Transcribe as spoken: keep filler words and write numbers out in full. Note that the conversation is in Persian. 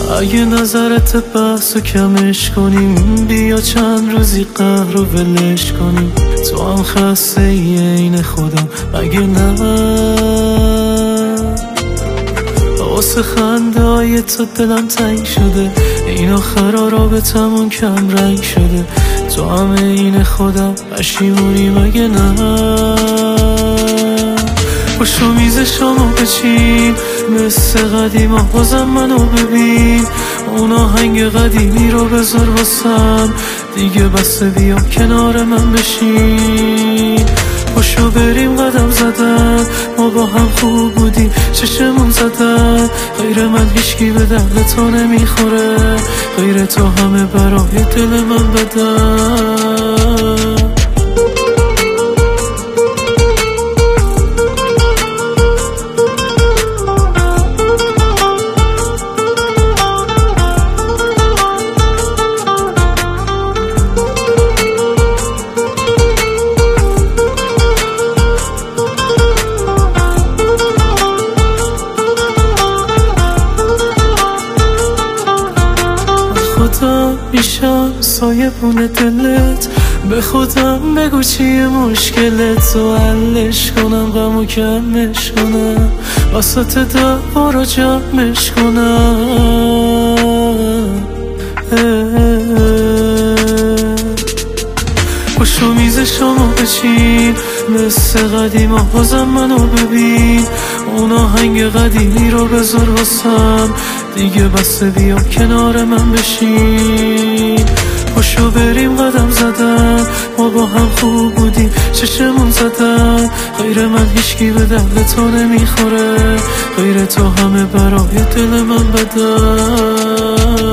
اگه نظرت بحث و کمش کنیم، بیا چند روزی قهر رو ولش کنیم. تو هم خسته ای این خودم مگه نه؟ واسه خنده های تو دلم تنگ شده، این آخرا رابطمون کم رنگ شده. تو هم این خودم پشیمونی مگه نه؟ پشو میز شامو بچین مثل قدیم ها، بازم منو ببین. اون آهنگ قدیمی رو بذار واسم، دیگه بسه بیا کنار من بشین. پشو بریم قدم زدن، ما با هم خوب بودیم چشمون زدن. غیر من هیچکی به درد تو نمیخوره، غیر تو همه برای دل من بدن. خودم میشم سایه بونه دلت، به خودم بگو چیه مشکلت، تو حلش کنم غمو کمش کنم، واسط دعوا رو جمعش کنم. پشو میز شامو بچین مثل قدیم ها، بازم منو ببین. اون آهنگ قدیمی رو بذار واسم، دیگه بسه بیا کنار من بشین. پشو بریم قدم زدن، ما با هم خوب بودیم چشمون زدن. غیر من هیچکی به درد تو نمیخوره، غیر تو همه برای دل من بدن.